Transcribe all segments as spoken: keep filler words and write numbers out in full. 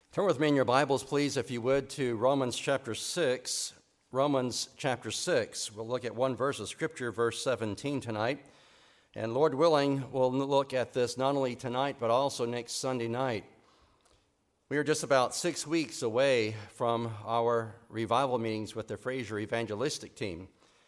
Turn with me in your Bibles, please, if you would, to Romans chapter six. Romans chapter six. We'll look at one verse of Scripture, verse seventeen tonight. And Lord willing, we'll look at this not only tonight, but also next Sunday night. We are just about six weeks away from our revival meetings with the Fraser Evangelistic Team.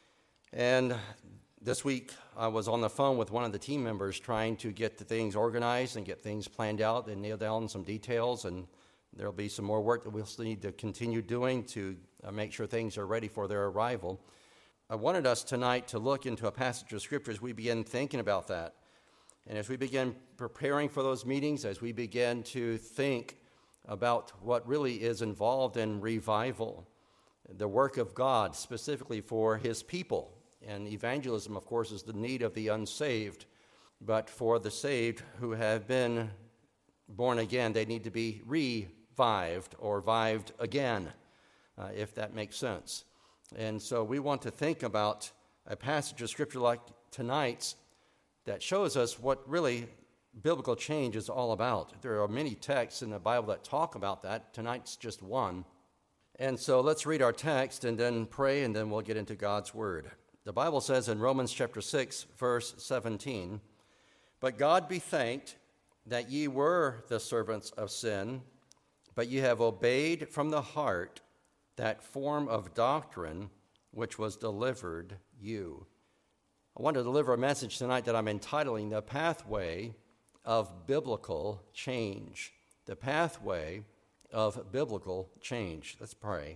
And this week, I was on the phone with one of the team members trying to get the things organized and get things planned out and nail down some details. And there'll be some more work that we'll still need to continue doing to uh, make sure things are ready for their arrival. I wanted us tonight to look into a passage of Scripture as we begin thinking about that. And as we begin preparing for those meetings, as we begin to think about what really is involved in revival, the work of God specifically for His people. And evangelism, of course, is the need of the unsaved. But for the saved who have been born again, they need to be revived or vived again, uh, if that makes sense. And so we want to think about a passage of Scripture like tonight's that shows us what really biblical change is all about. There are many texts in the Bible that talk about that. Tonight's just one. And so let's read our text and then pray, and then we'll get into God's Word. The Bible says in Romans chapter six, verse seventeen, "But God be thanked that ye were the servants of sin, but ye have obeyed from the heart that form of doctrine which was delivered you." I want to deliver a message tonight that I'm entitling The Pathway of Biblical Change. The Pathway of Biblical Change. Let's pray.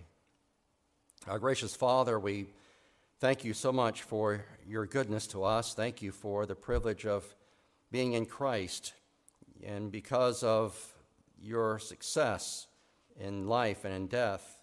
Our gracious Father, we thank you so much for your goodness to us. Thank you for the privilege of being in Christ. And because of your success in life and in death,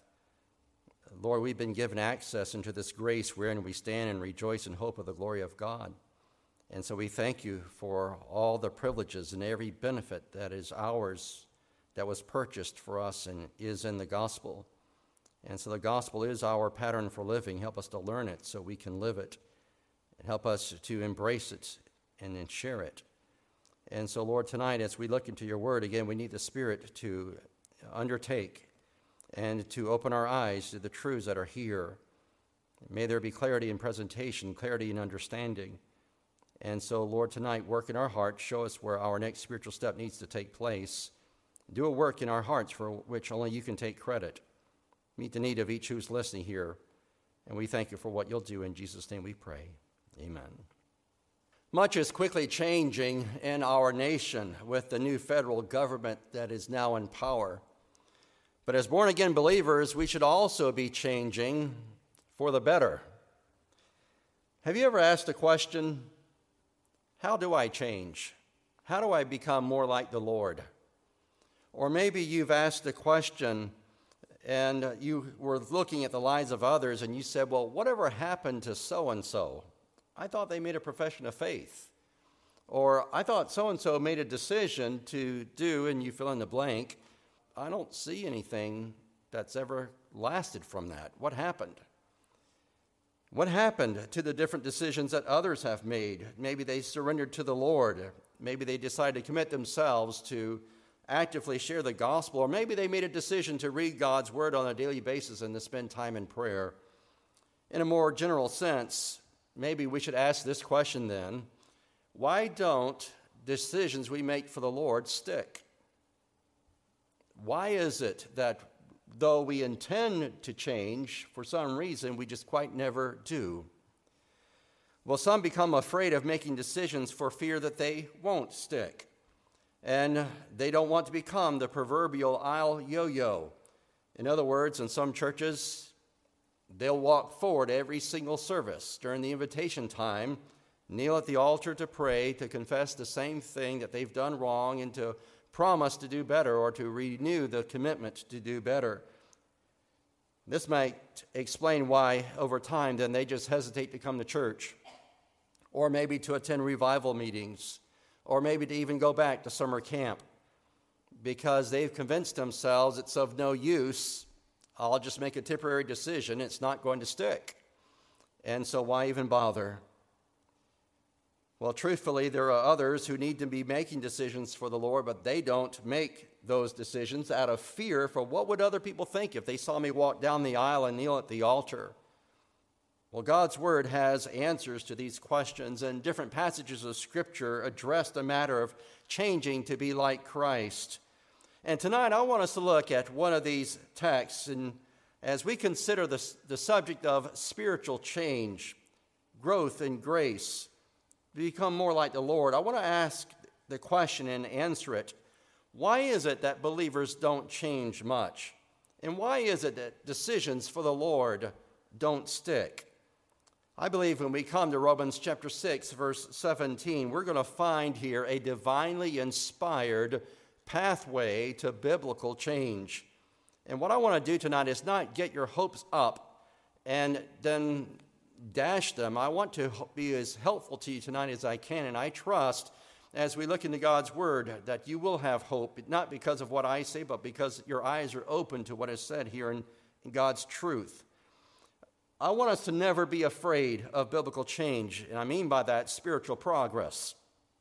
Lord, we've been given access into this grace wherein we stand and rejoice in hope of the glory of God. And so we thank you for all the privileges and every benefit that is ours, that was purchased for us and is in the gospel. And so the gospel is our pattern for living. Help us to learn it so we can live it. And help us to embrace it and then share it. And so, Lord, tonight as we look into your word, again, we need the Spirit to undertake and to open our eyes to the truths that are here. May there be clarity in presentation, clarity in understanding. And so, Lord, tonight, work in our hearts. Show us where our next spiritual step needs to take place. Do a work in our hearts for which only you can take credit. Meet the need of each who's listening here. And we thank you for what you'll do. In Jesus' name we pray. Amen. Much is quickly changing in our nation with the new federal government that is now in power. But as born-again believers, we should also be changing for the better. Have you ever asked the question, how do I change? How do I become more like the Lord? Or maybe you've asked the question, and you were looking at the lives of others, and you said, well, whatever happened to so-and-so? I thought they made a profession of faith. Or I thought so-and-so made a decision to do, and you fill in the blank. I don't see anything that's ever lasted from that. What happened? What happened to the different decisions that others have made? Maybe they surrendered to the Lord. Maybe they decided to commit themselves to actively share the gospel, or maybe they made a decision to read God's word on a daily basis and to spend time in prayer. In a more general sense, maybe we should ask this question then: why don't decisions we make for the Lord stick? Why is it that though we intend to change, for some reason we just quite never do? Well, some become afraid of making decisions for fear that they won't stick. And they don't want to become the proverbial aisle yo-yo. In other words, in some churches, they'll walk forward every single service during the invitation time, kneel at the altar to pray, to confess the same thing that they've done wrong, and to promise to do better or to renew the commitment to do better. This might explain why, over time, then they just hesitate to come to church, or maybe to attend revival meetings, or maybe to even go back to summer camp, because they've convinced themselves it's of no use. I'll just make a temporary decision. It's not going to stick. And so why even bother? Well, truthfully, there are others who need to be making decisions for the Lord, but they don't make those decisions out of fear for what would other people think if they saw me walk down the aisle and kneel at the altar. Well, God's Word has answers to these questions, and different passages of Scripture address the matter of changing to be like Christ. And tonight I want us to look at one of these texts, and as we consider the, the subject of spiritual change, growth in grace, become more like the Lord, I want to ask the question and answer it. Why is it that believers don't change much? And why is it that decisions for the Lord don't stick? I believe when we come to Romans chapter six, verse seventeen, we're going to find here a divinely inspired pathway to biblical change. And what I want to do tonight is not get your hopes up and then dash them. I want to be as helpful to you tonight as I can, and I trust as we look into God's Word that you will have hope, not because of what I say, but because your eyes are open to what is said here in, in God's truth. I want us to never be afraid of biblical change, and I mean by that spiritual progress.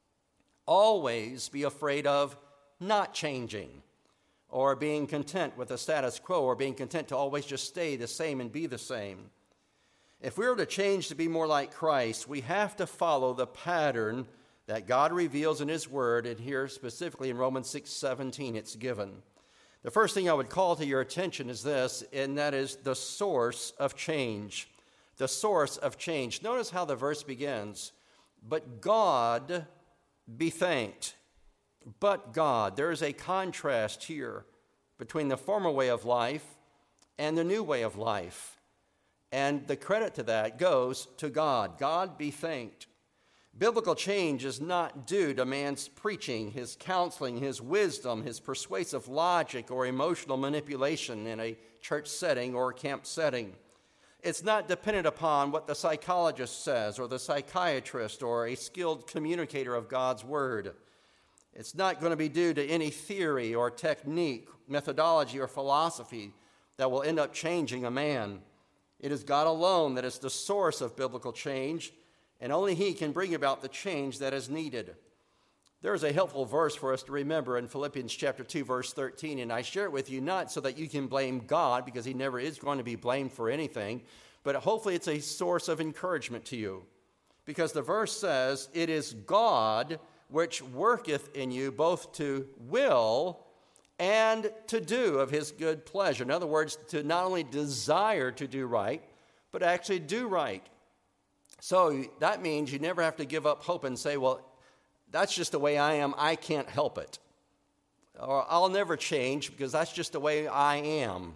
Always be afraid of not changing or being content with the status quo or being content to always just stay the same and be the same. If we are to change to be more like Christ, we have to follow the pattern that God reveals in His Word, and here specifically in Romans six seventeen it's given. The first thing I would call to your attention is this, and that is the source of change. The source of change. Notice how the verse begins. But God be thanked. But God. There is a contrast here between the former way of life and the new way of life. And the credit to that goes to God. God be thanked. Biblical change is not due to man's preaching, his counseling, his wisdom, his persuasive logic, or emotional manipulation in a church setting or camp setting. It's not dependent upon what the psychologist says or the psychiatrist or a skilled communicator of God's Word. It's not going to be due to any theory or technique, methodology, or philosophy that will end up changing a man. It is God alone that is the source of biblical change, and only He can bring about the change that is needed. There is a helpful verse for us to remember in Philippians chapter two, verse thirteen, and I share it with you not so that you can blame God, because He never is going to be blamed for anything, but hopefully it's a source of encouragement to you. Because the verse says, "It is God which worketh in you both to will and to do of His good pleasure." In other words, to not only desire to do right, but actually do right. So that means you never have to give up hope and say, well, that's just the way I am, I can't help it. Or I'll never change because that's just the way I am.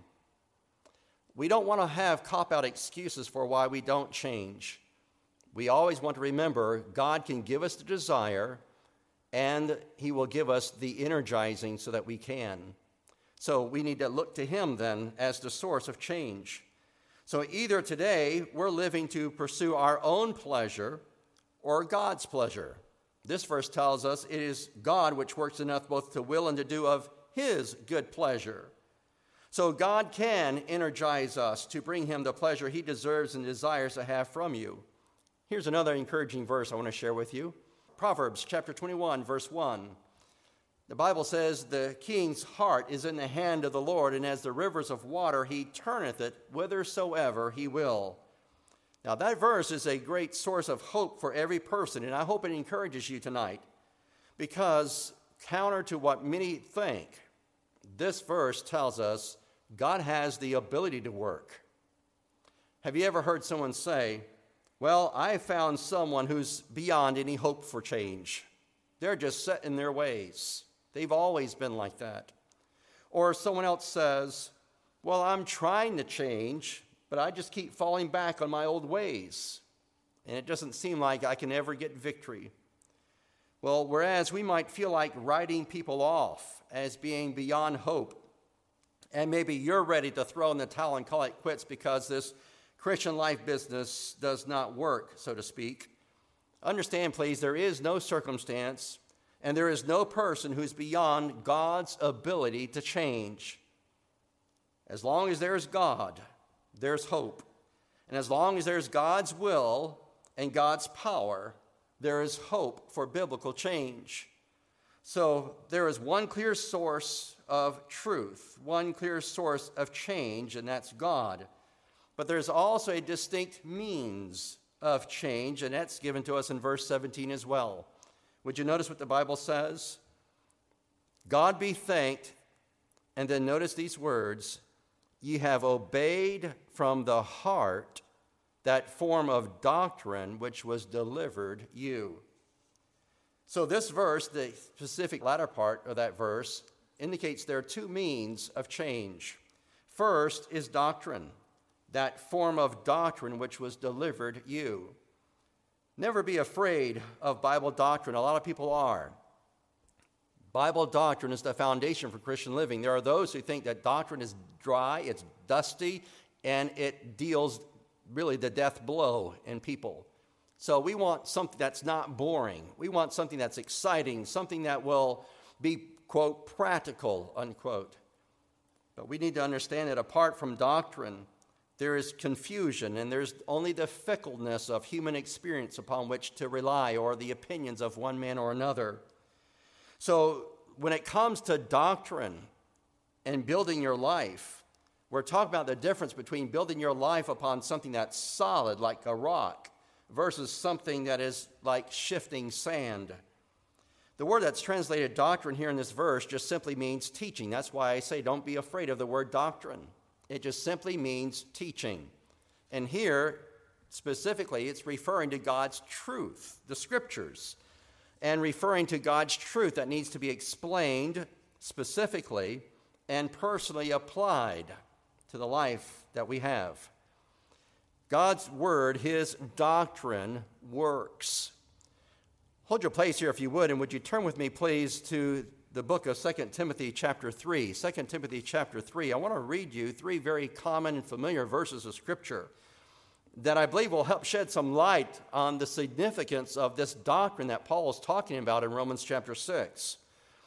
We don't want to have cop-out excuses for why we don't change. We always want to remember God can give us the desire, and He will give us the energizing so that we can. So we need to look to Him then as the source of change. So either today we're living to pursue our own pleasure or God's pleasure. This verse tells us it is God which works in us both to will and to do of His good pleasure. So God can energize us to bring Him the pleasure He deserves and desires to have from you. Here's another encouraging verse I want to share with you. Proverbs chapter twenty-one, verse one. The Bible says, "The king's heart is in the hand of the Lord, and as the rivers of water, He turneth it whithersoever He will." Now that verse is a great source of hope for every person, and I hope it encourages you tonight, because counter to what many think, this verse tells us God has the ability to work. Have you ever heard someone say, well, I found someone who's beyond any hope for change. They're just set in their ways. They've always been like that. Or someone else says, well, I'm trying to change, but I just keep falling back on my old ways, and it doesn't seem like I can ever get victory. Well, whereas we might feel like writing people off as being beyond hope, and maybe you're ready to throw in the towel and call it quits because this Christian life business does not work, so to speak. Understand, please, there is no circumstance and there is no person who's beyond God's ability to change. As long as there's God, there's hope. And as long as there's God's will and God's power, there is hope for biblical change. So there is one clear source of truth, one clear source of change, and that's God. But there's also a distinct means of change, and that's given to us in verse seventeen as well. Would you notice what the Bible says? God be thanked, and then notice these words, ye have obeyed from the heart that form of doctrine which was delivered you. So this verse, the specific latter part of that verse, indicates there are two means of change. First is doctrine, that form of doctrine which was delivered you. Never be afraid of Bible doctrine. A lot of people are. Bible doctrine is the foundation for Christian living. There are those who think that doctrine is dry, it's dusty, and it deals really the death blow in people. So we want something that's not boring. We want something that's exciting, something that will be, quote, practical, unquote. But we need to understand that apart from doctrine, there is confusion, and there's only the fickleness of human experience upon which to rely, or the opinions of one man or another. So when it comes to doctrine and building your life, we're talking about the difference between building your life upon something that's solid, like a rock, versus something that is like shifting sand. The word that's translated doctrine here in this verse just simply means teaching. That's why I say don't be afraid of the word doctrine. It just simply means teaching. And here, specifically, it's referring to God's truth, the Scriptures, and referring to God's truth that needs to be explained specifically and personally applied to the life that we have. God's word, his doctrine, works. Hold your place here if you would, and would you turn with me, please, to the book of Second Timothy chapter three. Second Timothy chapter three. I want to read you three very common and familiar verses of Scripture that I believe will help shed some light on the significance of this doctrine that Paul is talking about in Romans chapter six.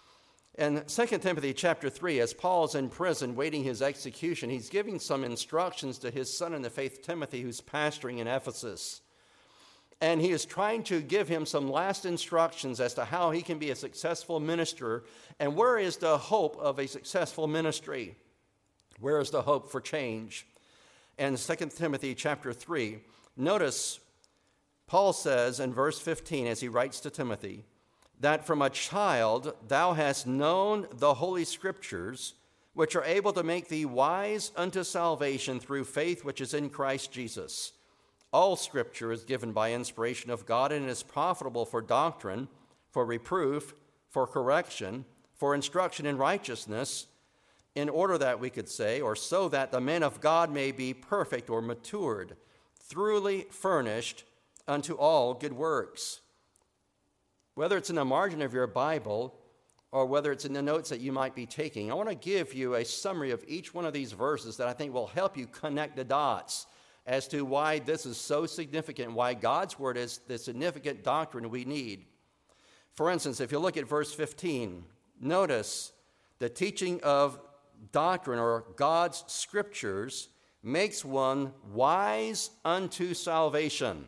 In Second Timothy chapter three, as Paul is in prison waiting his execution, he's giving some instructions to his son in the faith, Timothy, who's pastoring in Ephesus. And he is trying to give him some last instructions as to how he can be a successful minister. And where is the hope of a successful ministry? Where is the hope for change? And Second Timothy chapter three, notice Paul says in verse fifteen, as he writes to Timothy, that from a child thou hast known the Holy Scriptures, which are able to make thee wise unto salvation through faith which is in Christ Jesus. All Scripture is given by inspiration of God and is profitable for doctrine, for reproof, for correction, for instruction in righteousness, in order that we could say, or so that the man of God may be perfect or matured, thoroughly furnished unto all good works. Whether it's in the margin of your Bible or whether it's in the notes that you might be taking, I want to give you a summary of each one of these verses that I think will help you connect the dots as to why this is so significant, why God's Word is the significant doctrine we need. For instance, if you look at verse fifteen, notice the teaching of doctrine or God's Scriptures makes one wise unto salvation.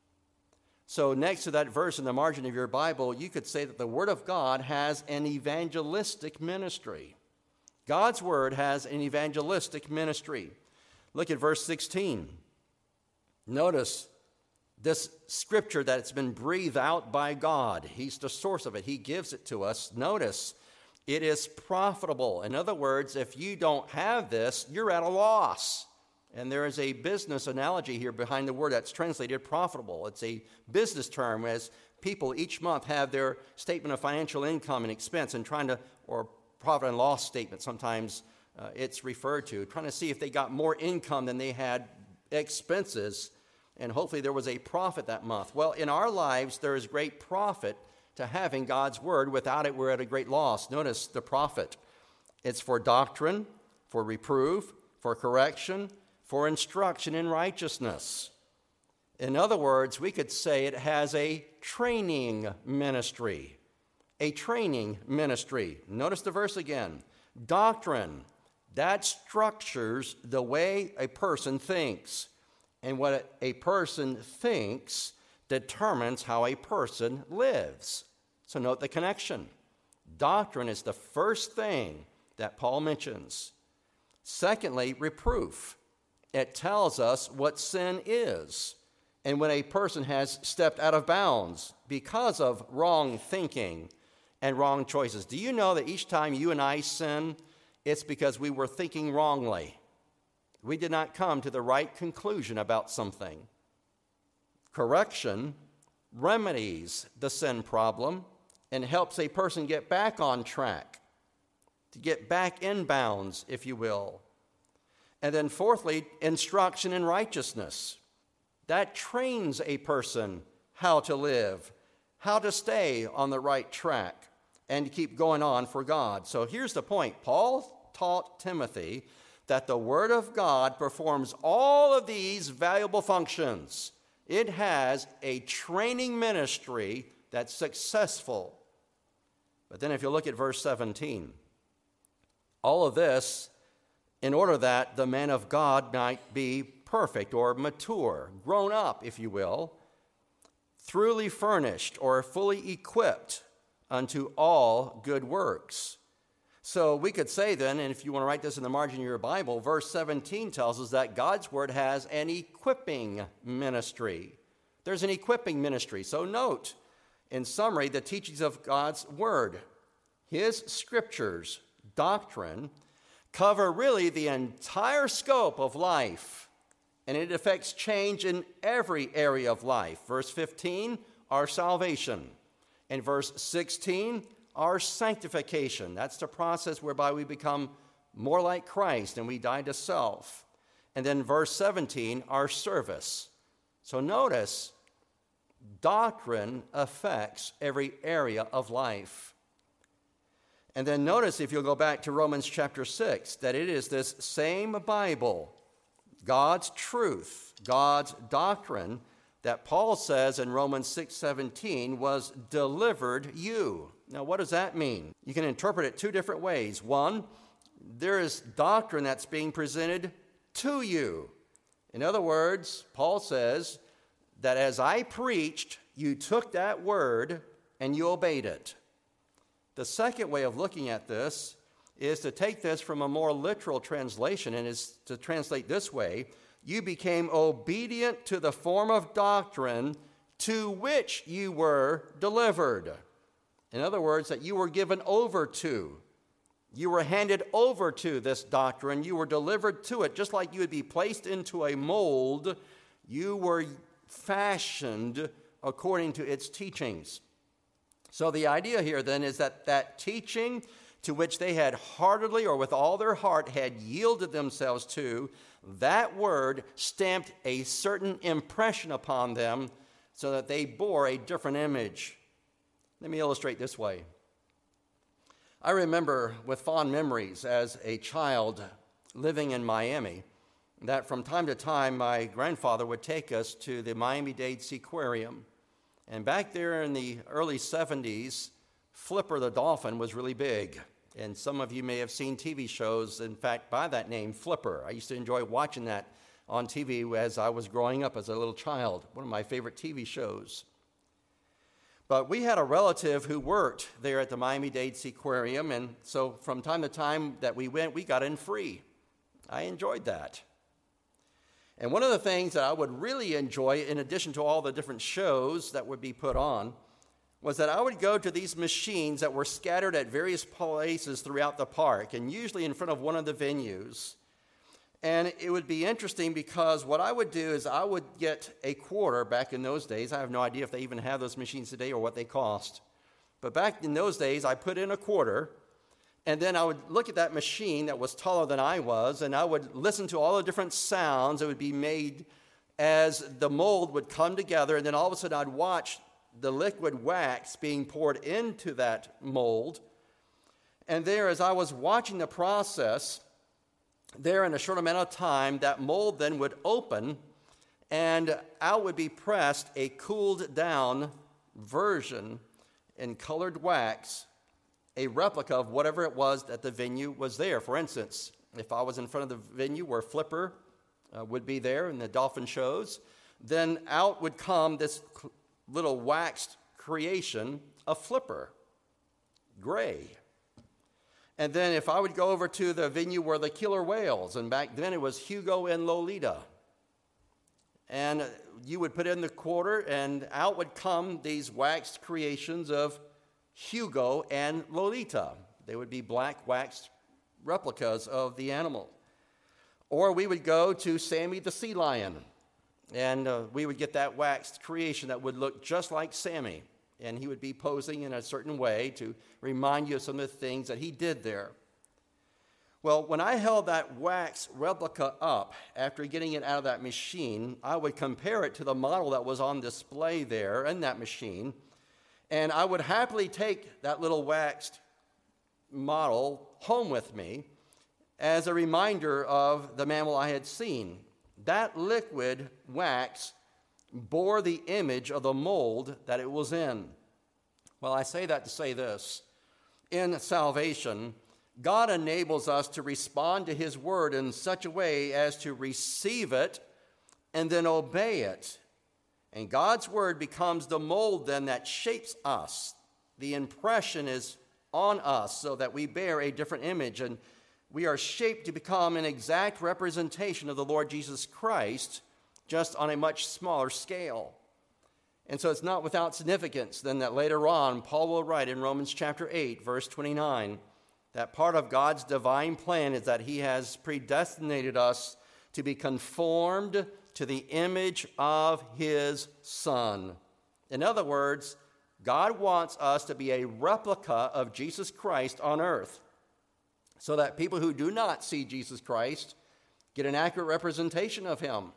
So next to that verse in the margin of your Bible, you could say that the Word of God has an evangelistic ministry. God's Word has an evangelistic ministry. Look at verse sixteen. Notice this Scripture that it's been breathed out by God. He's the source of it. He gives it to us. Notice, it is profitable. In other words, if you don't have this, you're at a loss. And there is a business analogy here behind the word that's translated profitable. It's a business term as people each month have their statement of financial income and expense and trying to, or profit and loss statement sometimes uh, it's referred to, trying to see if they got more income than they had expenses, and hopefully there was a profit that month. Well, in our lives, there is great profit to having God's word. Without it, we're at a great loss. Notice the profit. It's for doctrine, for reproof, for correction, for instruction in righteousness. In other words, we could say it has a training ministry. A training ministry. Notice the verse again. Doctrine, that structures the way a person thinks. And what a person thinks determines how a person lives. So note the connection. Doctrine is the first thing that Paul mentions. Secondly, reproof. It tells us what sin is. And when a person has stepped out of bounds because of wrong thinking and wrong choices. Do you know that each time you and I sin, it's because we were thinking wrongly? We did not come to the right conclusion about something. Correction remedies the sin problem and helps a person get back on track, to get back in bounds, if you will. And then fourthly, instruction in righteousness. That trains a person how to live, how to stay on the right track, and to keep going on for God. So here's the point. Paul taught Timothy that the Word of God performs all of these valuable functions. It has a training ministry that's successful. But then if you look at verse seventeen, all of this in order that the man of God might be perfect or mature, grown up, if you will, truly furnished or fully equipped unto all good works. So we could say then, and if you want to write this in the margin of your Bible, verse seventeen tells us that God's Word has an equipping ministry. There's an equipping ministry. So note, in summary, the teachings of God's Word, His Scriptures, doctrine, cover really the entire scope of life, and it affects change in every area of life. Verse fifteen, our salvation. And verse sixteen, our sanctification. That's the process whereby we become more like Christ and we die to self. And then verse seventeen, our service. So notice, doctrine affects every area of life. And then notice, if you'll go back to Romans chapter six, that it is this same Bible, God's truth, God's doctrine, that Paul says in Romans six seventeen was delivered you. Now, what does that mean? You can interpret it two different ways. One, there is doctrine that's being presented to you. In other words, Paul says that as I preached, you took that word and you obeyed it. The second way of looking at this is to take this from a more literal translation, and is to translate this way: you became obedient to the form of doctrine to which you were delivered. In other words, that you were given over to. You were handed over to this doctrine. You were delivered to it. Just like you would be placed into a mold, you were fashioned according to its teachings. So the idea here then is that that teaching to which they had heartily or with all their heart had yielded themselves to, that word stamped a certain impression upon them so that they bore a different image. Let me illustrate this way. I remember with fond memories as a child living in Miami that from time to time my grandfather would take us to the Miami-Dade Seaquarium. And back there in the early seventies, Flipper the dolphin was really big. And some of you may have seen T V shows, in fact, by that name, Flipper. I used to enjoy watching that on T V as I was growing up as a little child, one of my favorite T V shows. But we had a relative who worked there at the Miami-Dade Seaquarium, and so from time to time that we went, we got in free. I enjoyed that. And one of the things that I would really enjoy, in addition to all the different shows that would be put on, was that I would go to these machines that were scattered at various places throughout the park, and usually in front of one of the venues. And it would be interesting because what I would do is I would get a quarter back in those days. I have no idea if they even have those machines today or what they cost. But back in those days, I put in a quarter, and then I would look at that machine that was taller than I was, and I would listen to all the different sounds that would be made as the mold would come together, and then all of a sudden I'd watch the liquid wax being poured into that mold. And there, as I was watching the process, there in a short amount of time, that mold then would open, and out would be pressed a cooled down version in colored wax, a replica of whatever it was that the venue was there. For instance, if I was in front of the venue where Flipper uh, would be there in the dolphin shows, then out would come this little waxed creation of Flipper. gray. And then if I would go over to the venue where the killer whales, and back then it was Hugo and Lolita, and you would put in the quarter, and out would come these waxed creations of Hugo and Lolita. They would be black waxed replicas of the animal. Or we would go to Sammy the sea lion, and uh, we would get that waxed creation that would look just like Sammy. And he would be posing in a certain way to remind you of some of the things that he did there. Well, when I held that wax replica up after getting it out of that machine, I would compare it to the model that was on display there in that machine, and I would happily take that little waxed model home with me as a reminder of the mammal I had seen. That liquid wax bore the image of the mold that it was in. Well, I say that to say this. In salvation, God enables us to respond to his word in such a way as to receive it and then obey it. And God's word becomes the mold then that shapes us. The impression is on us so that we bear a different image, and we are shaped to become an exact representation of the Lord Jesus Christ, just on a much smaller scale. And so it's not without significance then that later on Paul will write in Romans chapter eight, verse twenty-nine, that part of God's divine plan is that he has predestinated us to be conformed to the image of his Son. In other words, God wants us to be a replica of Jesus Christ on earth, so that people who do not see Jesus Christ get an accurate representation of him.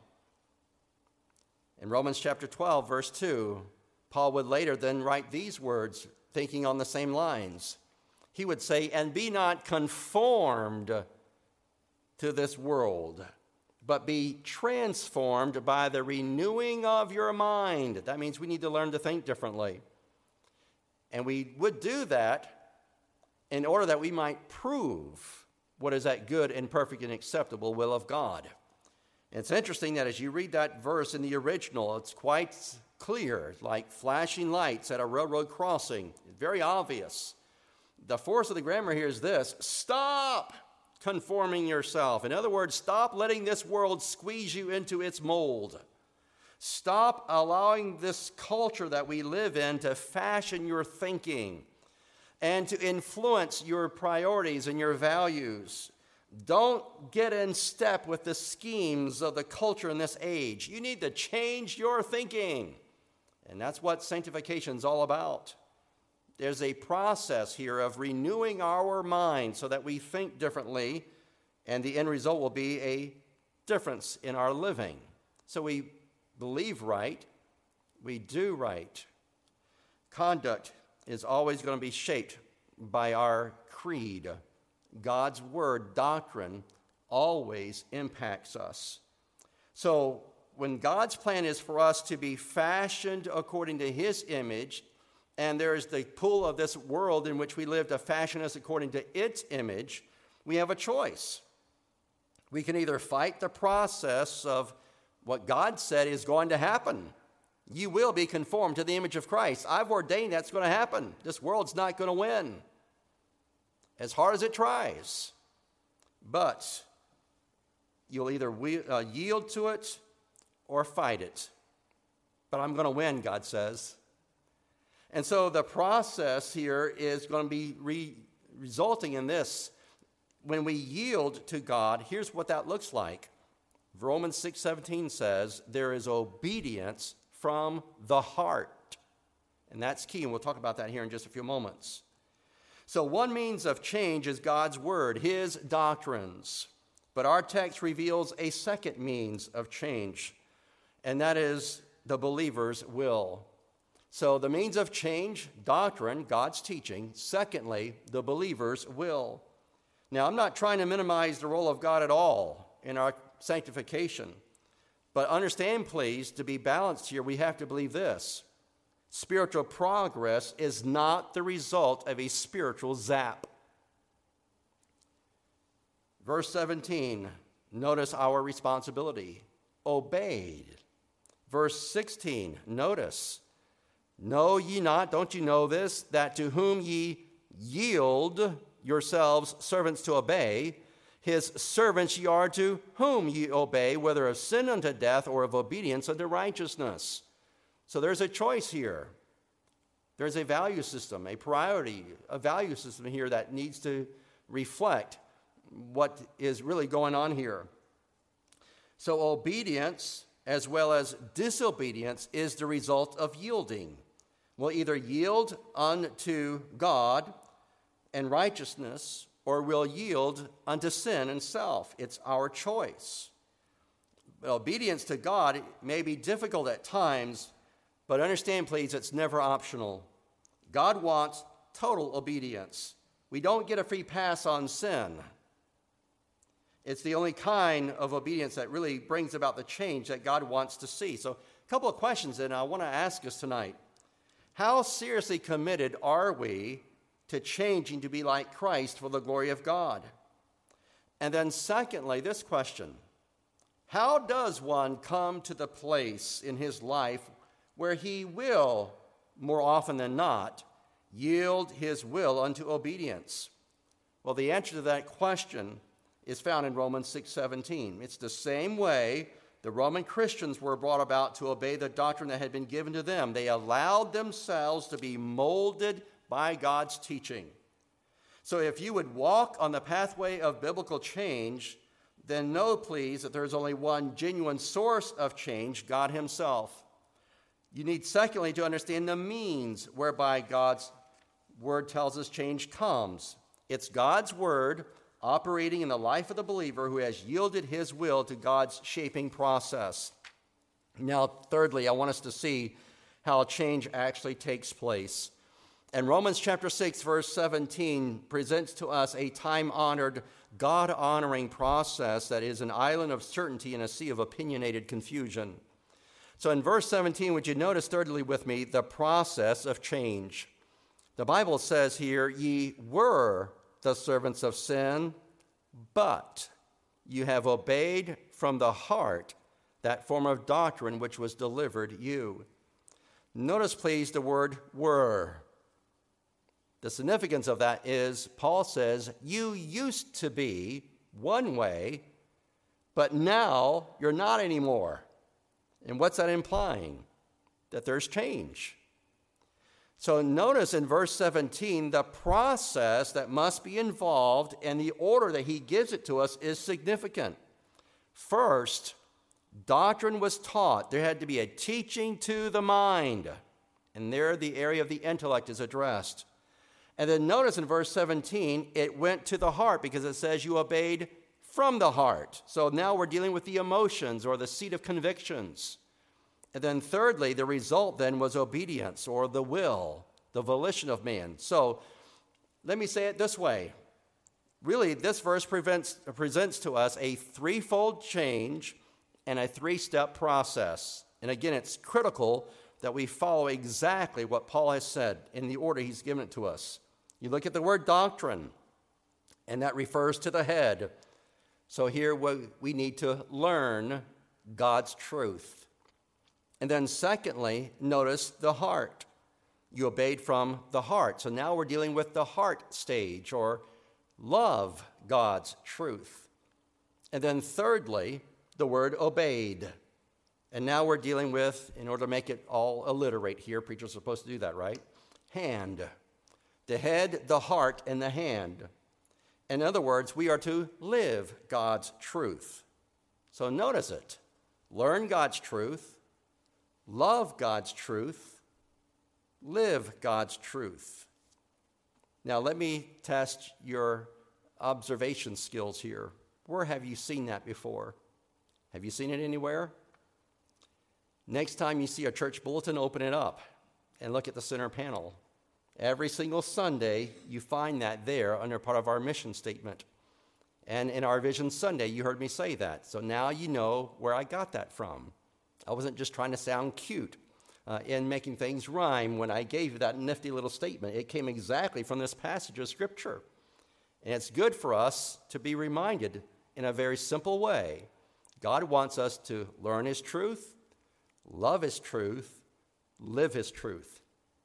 In Romans chapter twelve, verse two, Paul would later then write these words, thinking on the same lines. He would say, "And be not conformed to this world, but be transformed by the renewing of your mind." That means we need to learn to think differently. And we would do that in order that we might prove what is that good and perfect and acceptable will of God. It's interesting that as you read that verse in the original, it's quite clear, like flashing lights at a railroad crossing. Very obvious. The force of the grammar here is this: stop conforming yourself. In other words, stop letting this world squeeze you into its mold. Stop allowing this culture that we live in to fashion your thinking and to influence your priorities and your values. Don't get in step with the schemes of the culture in this age. You need to change your thinking. And that's what sanctification is all about. There's a process here of renewing our mind so that we think differently, and the end result will be a difference in our living. So we believe right, we do right. Conduct is always going to be shaped by our creed. God's word, doctrine, always impacts us. So when God's plan is for us to be fashioned according to his image, and there is the pull of this world in which we live to fashion us according to its image, we have a choice. We can either fight the process of what God said is going to happen. You will be conformed to the image of Christ. I've ordained that's going to happen. This world's not going to win, as hard as it tries. But you'll either we, uh, yield to it or fight it. But I'm going to win, God says. And so the process here is going to be re- resulting in this. When we yield to God, here's what that looks like. Romans six seventeen says, there is obedience from the heart. And that's key, and we'll talk about that here in just a few moments. So one means of change is God's word, his doctrines. But our text reveals a second means of change, and that is the believer's will. So the means of change, doctrine, God's teaching. Secondly, the believer's will. Now, I'm not trying to minimize the role of God at all in our sanctification. But understand, please, to be balanced here, we have to believe this. Spiritual progress is not the result of a spiritual zap. Verse seventeen, notice our responsibility. Obeyed. Verse sixteen, notice, know ye not, don't you know this, that to whom ye yield yourselves servants to obey. His servants ye are to whom ye obey, whether of sin unto death or of obedience unto righteousness. So there's a choice here. There's a value system, a priority, a value system here that needs to reflect what is really going on here. So obedience as well as disobedience is the result of yielding. We'll either yield unto God and righteousness, or we'll yield unto sin and self. It's our choice. But obedience to God may be difficult at times, but understand, please, it's never optional. God wants total obedience. We don't get a free pass on sin. It's the only kind of obedience that really brings about the change that God wants to see. So a couple of questions that I want to ask us tonight. How seriously committed are we to changing to be like Christ for the glory of God? And then secondly, this question: how does one come to the place in his life where he will, more often than not, yield his will unto obedience? Well, the answer to that question is found in Romans six seventeen. It's the same way the Roman Christians were brought about to obey the doctrine that had been given to them. They allowed themselves to be molded by God's teaching. So if you would walk on the pathway of biblical change, then know, please, that there's only one genuine source of change, God himself. You need, secondly, to understand the means whereby God's word tells us change comes. It's God's word operating in the life of the believer who has yielded his will to God's shaping process. Now, thirdly, I want us to see how change actually takes place. And Romans chapter six, verse seventeen presents to us a time-honored, God-honoring process that is an island of certainty in a sea of opinionated confusion. So in verse seventeen, would you notice thirdly with me the process of change? The Bible says here, ye were the servants of sin, but you have obeyed from the heart that form of doctrine which was delivered you. Notice, please, the word were. The significance of that is, Paul says, you used to be one way, but now you're not anymore. And what's that implying? That there's change. So notice in verse seventeen, the process that must be involved and the order that he gives it to us is significant. First, doctrine was taught. There had to be a teaching to the mind. And there the area of the intellect is addressed. And then notice in verse seventeen, it went to the heart because it says you obeyed from the heart. So now we're dealing with the emotions or the seat of convictions. And then thirdly, the result then was obedience or the will, the volition of man. So let me say it this way. Really, this verse prevents, presents to us a threefold change and a three-step process. And again, it's critical that we follow exactly what Paul has said in the order he's given it to us. You look at the word doctrine, and that refers to the head. So here we, we need to learn God's truth. And then secondly, notice the heart. You obeyed from the heart. So now we're dealing with the heart stage, or love God's truth. And then thirdly, the word obeyed. And now we're dealing with, in order to make it all alliterate here, preachers are supposed to do that, right? Hand. The head, the heart, and the hand. In other words, we are to live God's truth. So notice it. Learn God's truth. Love God's truth. Live God's truth. Now, let me test your observation skills here. Where have you seen that before? Have you seen it anywhere? Next time you see a church bulletin, open it up and look at the center panel. Every single Sunday, you find that there under part of our mission statement. And in our Vision Sunday, you heard me say that. So now you know where I got that from. I wasn't just trying to sound cute uh, in making things rhyme when I gave you that nifty little statement. It came exactly from this passage of Scripture. And it's good for us to be reminded in a very simple way. God wants us to learn His truth, love His truth, live His truth.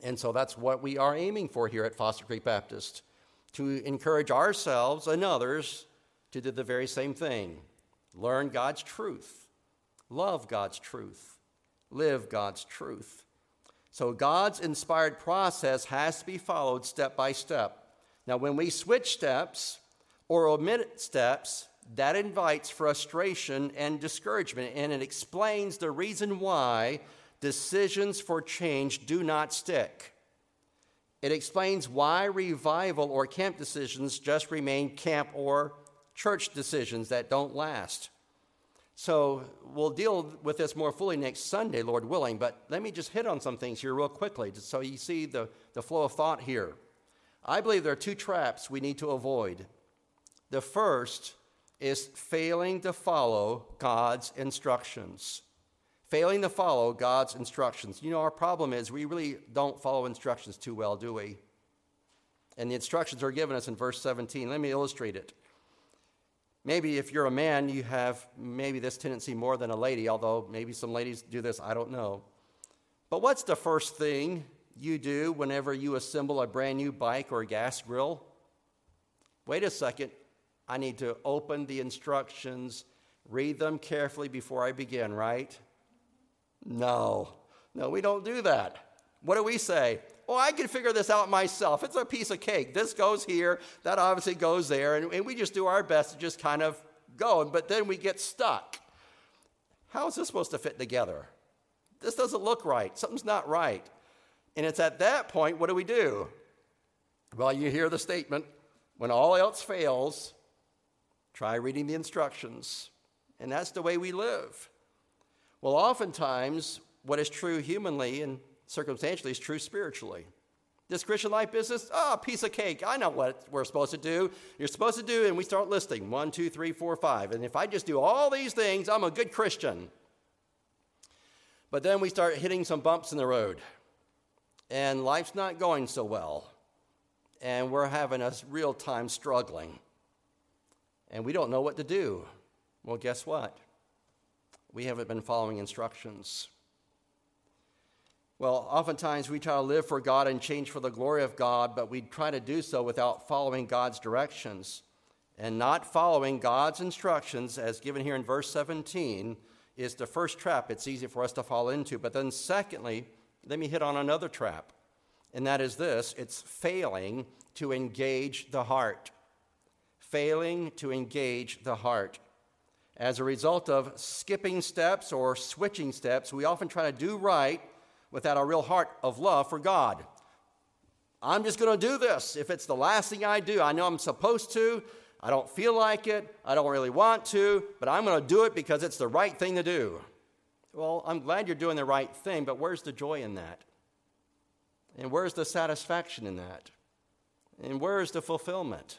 And so that's what we are aiming for here at Foster Creek Baptist, to encourage ourselves and others to do the very same thing. Learn God's truth, love God's truth, live God's truth. So God's inspired process has to be followed step by step. Now, when we switch steps or omit steps, that invites frustration and discouragement, and it explains the reason why decisions for change do not stick. It explains why revival or camp decisions just remain camp or church decisions that don't last. So we'll deal with this more fully next Sunday, Lord willing, but let me just hit on some things here real quickly so you see the, the flow of thought here. I believe there are two traps we need to avoid. The first is failing to follow God's instructions. Failing to follow God's instructions. You know, our problem is we really don't follow instructions too well, do we? And the instructions are given us in verse seventeen. Let me illustrate it. Maybe if you're a man, you have maybe this tendency more than a lady, although maybe some ladies do this, I don't know. But what's the first thing you do whenever you assemble a brand new bike or a gas grill? Wait a second. I need to open the instructions, read them carefully before I begin, right? No. No, we don't do that. What do we say? Oh, I can figure this out myself. It's a piece of cake. This goes here, that obviously goes there, and, and we just do our best to just kind of go, but then we get stuck. How is this supposed to fit together? This doesn't look right. Something's not right. And it's at that point, what do we do? Well, you hear the statement, when all else fails, try reading the instructions. And that's the way we live. Well, oftentimes, what is true humanly and circumstantially is true spiritually. This Christian life business, oh, a piece of cake. I know what we're supposed to do. You're supposed to do, and we start listing one, two, three, four, five. And if I just do all these things, I'm a good Christian. But then we start hitting some bumps in the road, and life's not going so well, and we're having a real time struggling, and we don't know what to do. Well, guess what? We haven't been following instructions. Well, oftentimes we try to live for God and change for the glory of God, but we try to do so without following God's directions. And not following God's instructions, as given here in verse seventeen, is the first trap it's easy for us to fall into. But then secondly, let me hit on another trap, and that is this: it's failing to engage the heart. Failing to engage the heart. As a result of skipping steps or switching steps, we often try to do right without a real heart of love for God. I'm just going to do this. If it's the last thing I do, I know I'm supposed to. I don't feel like it. I don't really want to, but I'm going to do it because it's the right thing to do. Well, I'm glad you're doing the right thing, but where's the joy in that? And where's the satisfaction in that? And where's the fulfillment?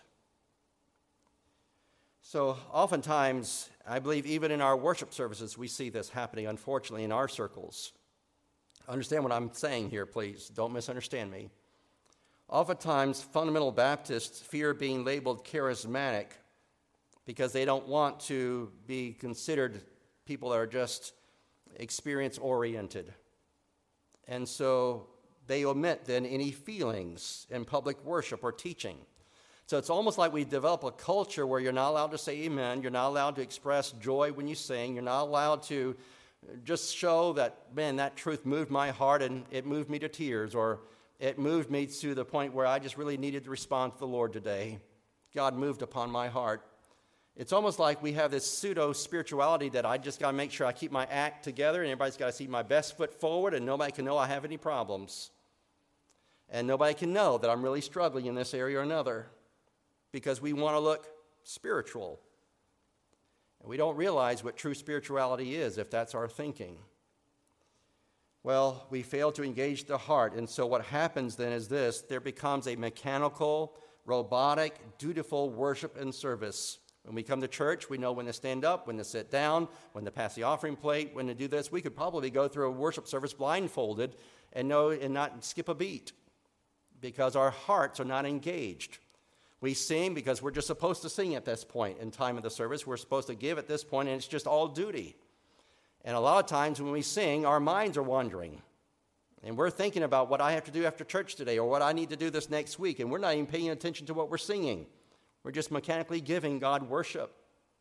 So oftentimes, I believe even in our worship services, we see this happening, unfortunately, in our circles. Understand what I'm saying here, please. Don't misunderstand me. Oftentimes, fundamental Baptists fear being labeled charismatic because they don't want to be considered people that are just experience-oriented. And so they omit then any feelings in public worship or teaching. So it's almost like we develop a culture where you're not allowed to say amen, you're not allowed to express joy when you sing, you're not allowed to just show that, man, that truth moved my heart and it moved me to tears, or it moved me to the point where I just really needed to respond to the Lord today. God moved upon my heart. It's almost like we have this pseudo-spirituality that I just got to make sure I keep my act together and everybody's got to see my best foot forward and nobody can know I have any problems. And nobody can know that I'm really struggling in this area or another because we want to look spiritual. And we don't realize what true spirituality is if that's our thinking. Well, we fail to engage the heart, and so what happens then is this: there becomes a mechanical, robotic, dutiful worship and service. When we come to church, we know when to stand up, when to sit down, when to pass the offering plate, when to do this. We could probably go through a worship service blindfolded and know and not skip a beat because our hearts are not engaged. We sing because we're just supposed to sing at this point in time of the service. We're supposed to give at this point, and it's just all duty. And a lot of times when we sing, our minds are wandering. And we're thinking about what I have to do after church today or what I need to do this next week, and we're not even paying attention to what we're singing. We're just mechanically giving God worship.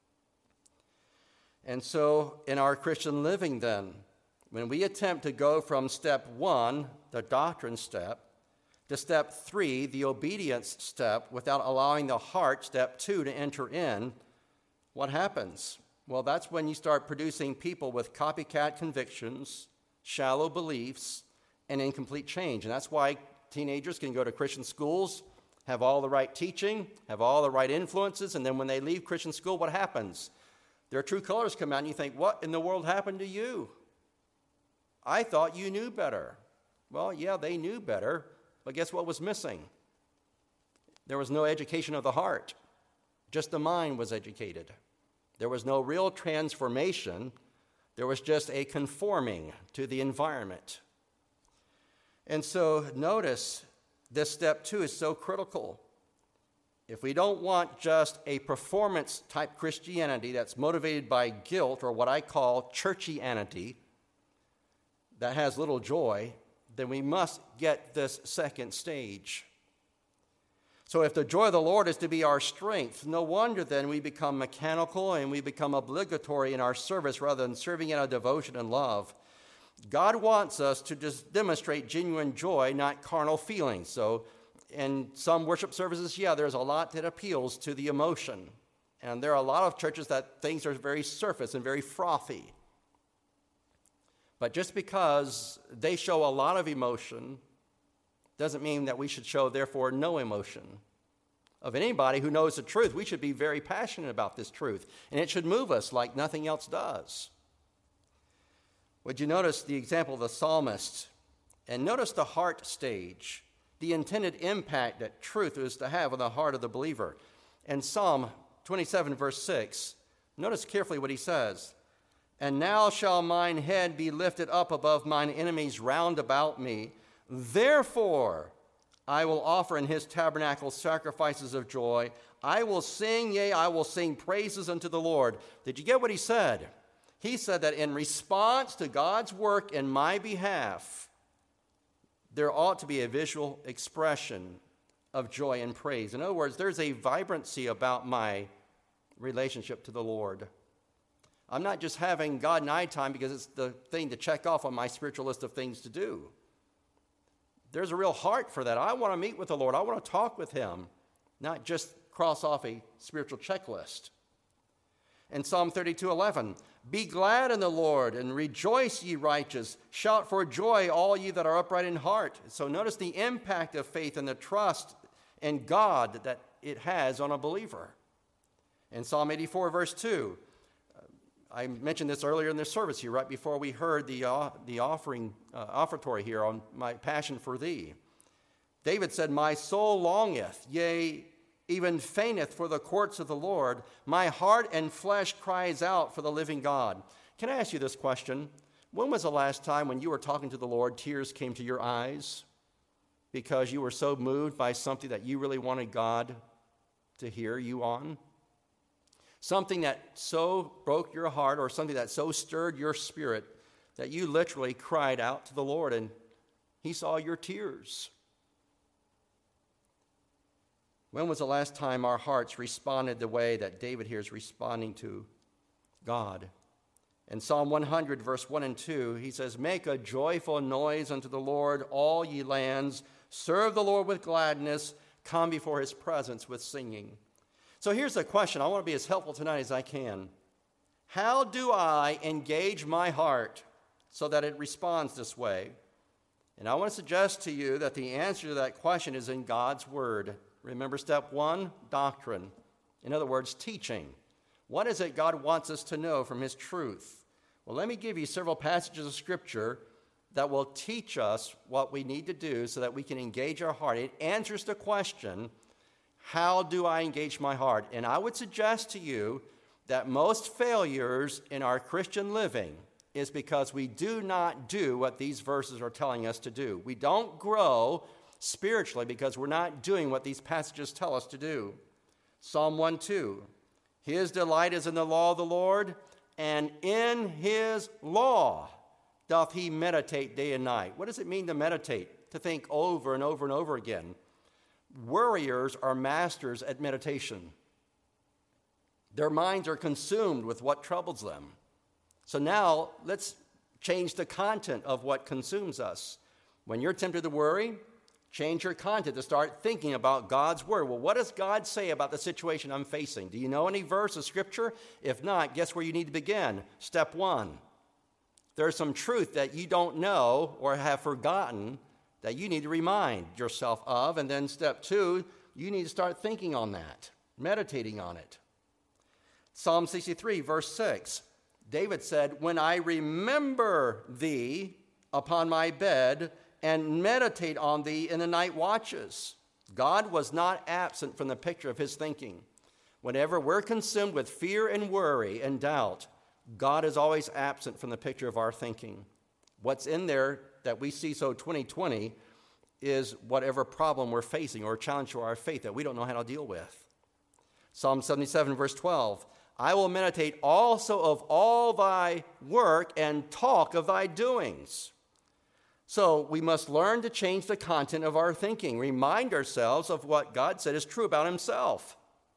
And so in our Christian living then, when we attempt to go from step one, the doctrine step, to step three, the obedience step, without allowing the heart, step two, to enter in, what happens? Well, that's when you start producing people with copycat convictions, shallow beliefs, and incomplete change. And that's why teenagers can go to Christian schools, have all the right teaching, have all the right influences, and then when they leave Christian school, what happens? Their true colors come out, and you think, what in the world happened to you? I thought you knew better. Well, yeah, they knew better, but guess what was missing? There was no education of the heart. Just the mind was educated. There was no real transformation. There was just a conforming to the environment. And so notice this step two is so critical. If we don't want just a performance-type Christianity that's motivated by guilt, or what I call churchianity, that has little joy, then we must get this second stage. So if the joy of the Lord is to be our strength, no wonder then we become mechanical and we become obligatory in our service rather than serving in our devotion and love. God wants us to just demonstrate genuine joy, not carnal feelings. So in some worship services, yeah, there's a lot that appeals to the emotion. And there are a lot of churches that things are very surface and very frothy. But just because they show a lot of emotion doesn't mean that we should show, therefore, no emotion. Of anybody who knows the truth, we should be very passionate about this truth, and it should move us like nothing else does. Would you notice the example of the psalmist? And notice the heart stage, the intended impact that truth is to have on the heart of the believer. In Psalm twenty-seven, verse six, notice carefully what he says. And now shall mine head be lifted up above mine enemies round about me. Therefore I will offer in his tabernacle sacrifices of joy. I will sing, yea, I will sing praises unto the Lord. Did you get what he said? He said that in response to God's work in my behalf, there ought to be a visual expression of joy and praise. In other words, there's a vibrancy about my relationship to the Lord. I'm not just having God and I time because it's the thing to check off on my spiritual list of things to do. There's a real heart for that. I want to meet with the Lord. I want to talk with him, not just cross off a spiritual checklist. In Psalm thirty-two eleven, be glad in the Lord and rejoice, ye righteous. Shout for joy, all ye that are upright in heart. So notice the impact of faith and the trust in God that it has on a believer. In Psalm eighty-four, verse two, I mentioned this earlier in the service here, right before we heard the, uh, the offering, uh, offertory here on my passion for thee. David said, my soul longeth, yea, even fainteth for the courts of the Lord. My heart and flesh cries out for the living God. Can I ask you this question? When was the last time when you were talking to the Lord, tears came to your eyes because you were so moved by something that you really wanted God to hear you on? Something that so broke your heart or something that so stirred your spirit that you literally cried out to the Lord and he saw your tears. When was the last time our hearts responded the way that David here is responding to God? In Psalm one hundred, verse one and two, he says, make a joyful noise unto the Lord, all ye lands. Serve the Lord with gladness. Come before his presence with singing. So here's the question. I want to be as helpful tonight as I can. How do I engage my heart so that it responds this way? And I want to suggest to you that the answer to that question is in God's word. Remember step one, doctrine. In other words, teaching. What is it God wants us to know from his truth? Well, let me give you several passages of scripture that will teach us what we need to do so that we can engage our heart. It answers the question, how do I engage my heart? And I would suggest to you that most failures in our Christian living is because we do not do what these verses are telling us to do. We don't grow spiritually because we're not doing what these passages tell us to do. Psalm one two, his delight is in the law of the Lord, and in his law doth he meditate day and night. What does it mean to meditate? To think over and over and over again. Worriers are masters at meditation. Their minds are consumed with what troubles them. So now let's change the content of what consumes us. When you're tempted to worry, change your content to start thinking about God's word. Well, what does God say about the situation I'm facing? Do you know any verse of Scripture? If not, guess where you need to begin? Step one. There's some truth that you don't know or have forgotten that you need to remind yourself of. And then step two, you need to start thinking on that, meditating on it. Psalm sixty-three, verse six, David said, when I remember thee upon my bed and meditate on thee in the night watches. God was not absent from the picture of his thinking. Whenever we're consumed with fear and worry and doubt, God is always absent from the picture of our thinking. What's in there that we see so twenty twenty is whatever problem we're facing or challenge to our faith that we don't know how to deal with. Psalm seventy-seven, verse twelve, I will meditate also of all thy work and talk of thy doings. So we must learn to change the content of our thinking, remind ourselves of what God said is true about himself,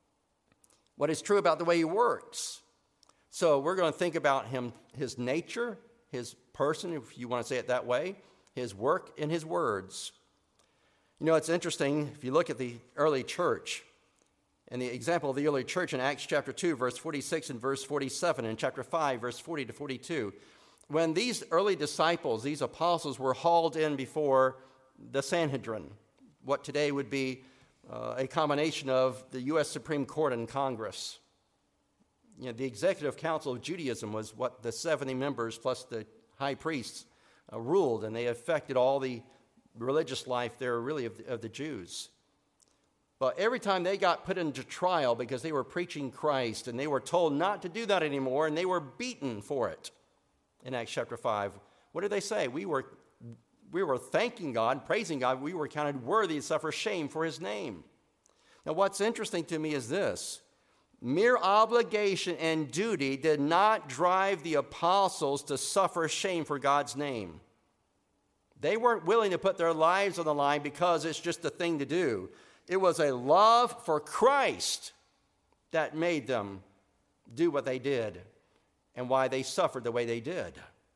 what is true about the way he works. So we're going to think about him, his nature, his person, if you want to say it that way, his work, and his words. You know, it's interesting, if you look at the early church, and the example of the early church in Acts chapter two, verse forty-six and verse forty-seven, and chapter five, verse forty to forty-two, when these early disciples, these apostles, were hauled in before the Sanhedrin, what today would be uh, a combination of the U S Supreme Court and Congress. You know, the executive council of Judaism was what the seventy members plus the high priests uh, ruled, and they affected all the religious life there really of the, of the Jews. But every time they got put into trial because they were preaching Christ, and they were told not to do that anymore, and they were beaten for it. In Acts chapter five, what did they say? We were, we were thanking God, praising God. We were counted worthy to suffer shame for his name. Now, what's interesting to me is this. Mere obligation and duty did not drive the apostles to suffer shame for God's name. They weren't willing to put their lives on the line because it's just a thing to do. It was a love for Christ that made them do what they did and why they suffered the way they did.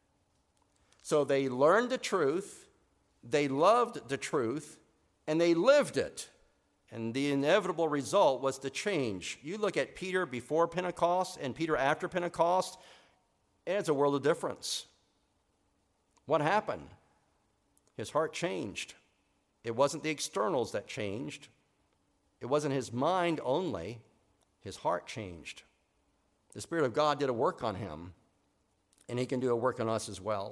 So they learned the truth, they loved the truth, and they lived it. And the inevitable result was to change. You look at Peter before Pentecost and Peter after Pentecost, and it's a world of difference. What happened? His heart changed. It wasn't the externals that changed. It wasn't his mind only. His heart changed. The Spirit of God did a work on him, and he can do a work on us as well.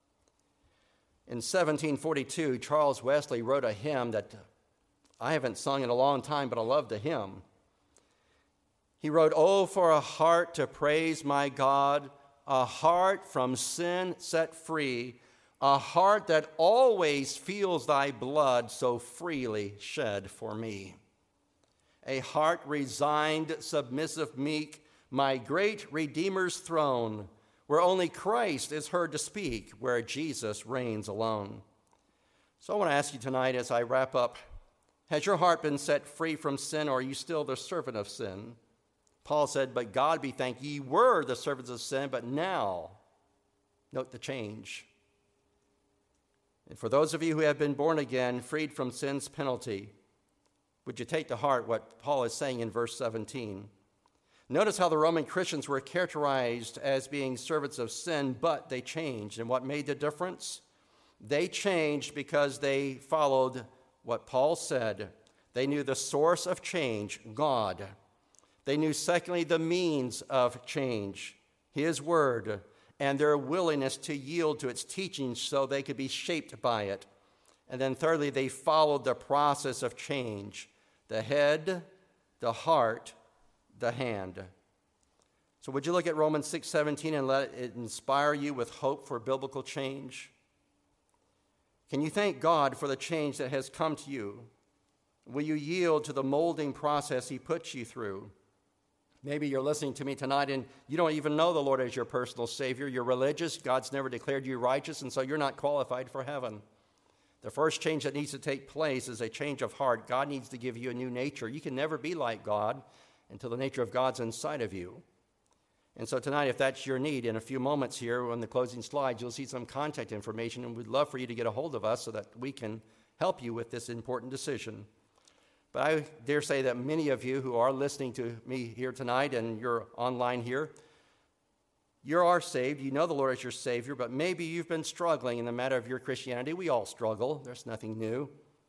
In seventeen forty-two, Charles Wesley wrote a hymn that I haven't sung in a long time, but I love the hymn. He wrote, "Oh, for a heart to praise my God, a heart from sin set free, a heart that always feels thy blood so freely shed for me. A heart resigned, submissive, meek, my great Redeemer's throne, where only Christ is heard to speak, where Jesus reigns alone." So I want to ask you tonight as I wrap up, has your heart been set free from sin, or are you still the servant of sin? Paul said, "But God be thanked, ye were the servants of sin, but now," note the change. And for those of you who have been born again, freed from sin's penalty, would you take to heart what Paul is saying in verse seventeen? Notice how the Roman Christians were characterized as being servants of sin, but they changed. And what made the difference? They changed because they followed what Paul said. They knew the source of change, God. They knew, secondly, the means of change, his word, and their willingness to yield to its teachings so they could be shaped by it. And then thirdly, they followed the process of change, the head, the heart, the hand. So would you look at Romans six seventeen and let it inspire you with hope for biblical change? Can you thank God for the change that has come to you? Will you yield to the molding process he puts you through? Maybe you're listening to me tonight and you don't even know the Lord as your personal Savior. You're religious. God's never declared you righteous, and so you're not qualified for heaven. The first change that needs to take place is a change of heart. God needs to give you a new nature. You can never be like God until the nature of God's inside of you. And so tonight, if that's your need, in a few moments here on the closing slides, you'll see some contact information, and we'd love for you to get a hold of us so that we can help you with this important decision. But I dare say that many of you who are listening to me here tonight and you're online here, you are saved. You know the Lord as your Savior, but maybe you've been struggling in the matter of your Christianity. We all struggle. There's nothing new.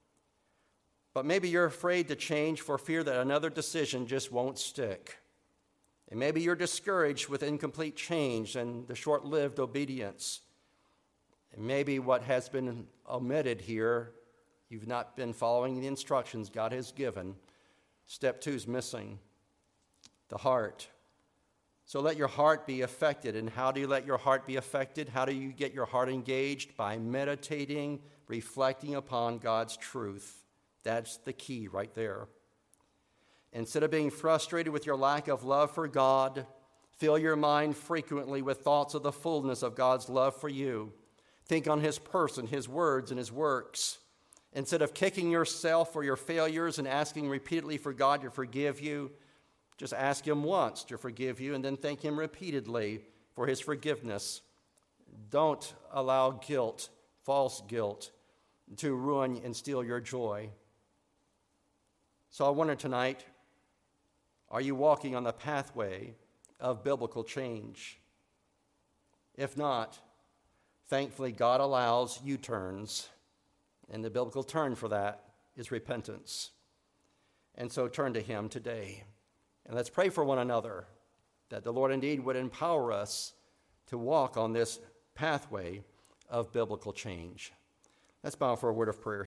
But maybe you're afraid to change for fear that another decision just won't stick. And maybe you're discouraged with incomplete change and the short-lived obedience. And maybe what has been omitted here, you've not been following the instructions God has given. Step two is missing, the heart. So let your heart be affected. And how do you let your heart be affected? How do you get your heart engaged? By meditating, reflecting upon God's truth. That's the key right there. Instead of being frustrated with your lack of love for God, fill your mind frequently with thoughts of the fullness of God's love for you. Think on His person, His words, and His works. Instead of kicking yourself for your failures and asking repeatedly for God to forgive you, just ask Him once to forgive you and then thank Him repeatedly for His forgiveness. Don't allow guilt, false guilt, to ruin and steal your joy. So I wonder tonight, are you walking on the pathway of biblical change? If not, thankfully God allows U-turns, and the biblical turn for that is repentance. And so turn to Him today. And let's pray for one another that the Lord indeed would empower us to walk on this pathway of biblical change. Let's bow for a word of prayer.